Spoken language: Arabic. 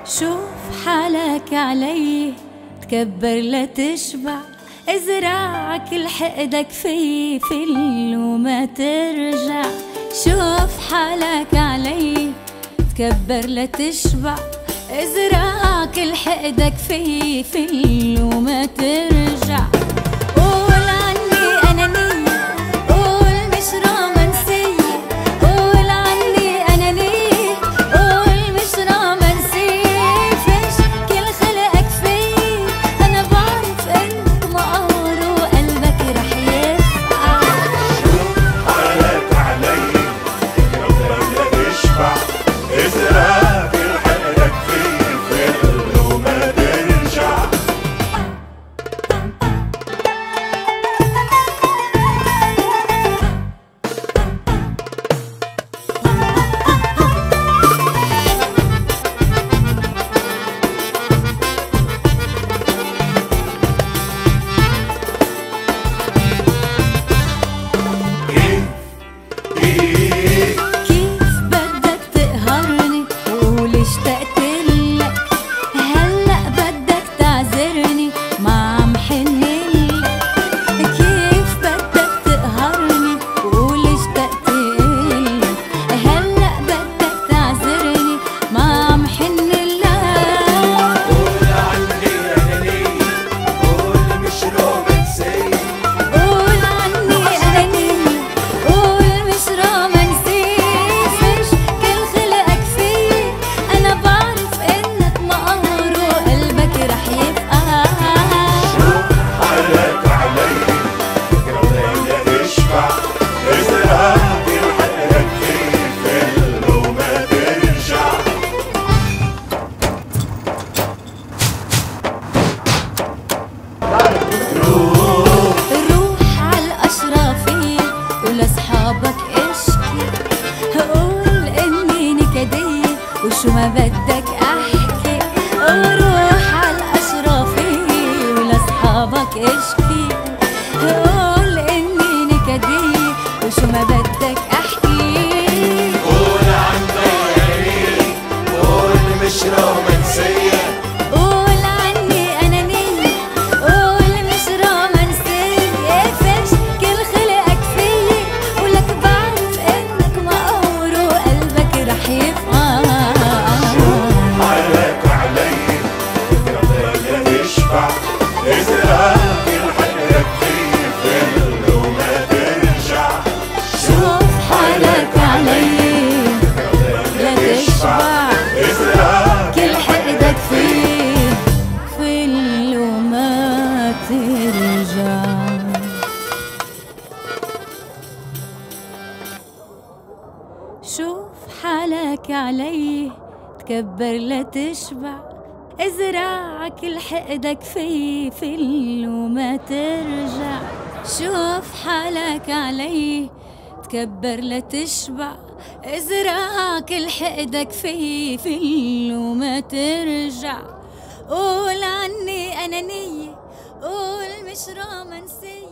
شوف حالك علي تكبر لا تشبع، ازرع كل حقدك في فل وما ترجع. شوف حالك علي تكبر لا تشبع، ازرع كل حقدك في فل وما ترجع. قول عني أنانية، قول مش رومانسية، قول عني أنانية، قول مش رومانسية. فيش كل خلقك فيي، أنا بعرف إنك مقهور وقلبك رح يسقع. شوف حالك علي تكبر لا تشبع، ازرع كل حقدك فيي فل وما ترجع. كيف بدك تقهرني وقول اشتقتلك، هلأ بدك تعذرني ما عم حنلك. كيف بدك تقهرني وقول اشتقتلك، هلأ بدك تعذرني ما عم حنلك. قول عني أنانية، قول مش رومانسية، قول عني أنانية، قول مش رومانسية. فيش كل خلقك فيي، أنا بعرف إنك مقهور وقلبك رح يبقى. شوف حالك علي تكبر لا تشبع، ازرع كل حقدك فيي فل وما ترجع. روح عالأشرافية ولأصحابك اشكي، قول إني نكدية وشو ما بدك أحكي. روح عالأشرافية ولأصحابك اشكي، قول إني نكدية وشو ما بدك أحكي. قول عني أنانية، قول مش رومانسية، قول عني أنانية، قول مش رومانسية. فيش كل خلقك فيي، ولك بعرف إنك مقهور وقلبك رح يبقى. حالك علي تكبر لا تشبع، ازرع كل حقدك فيي فل وما ترجع. شوف حالك علي لا تشبع، ازرع كل حقدك فيه فل وما ترجع. شوف حالك علي تكبر لا تشبع، ازرع كل حقدك في فل وما ترجع. شوف حالك علي تكبر لا تشبع، ازرع كل حقدك في فل وما ترجع. قول عني أنانية، قول مش رومانسية.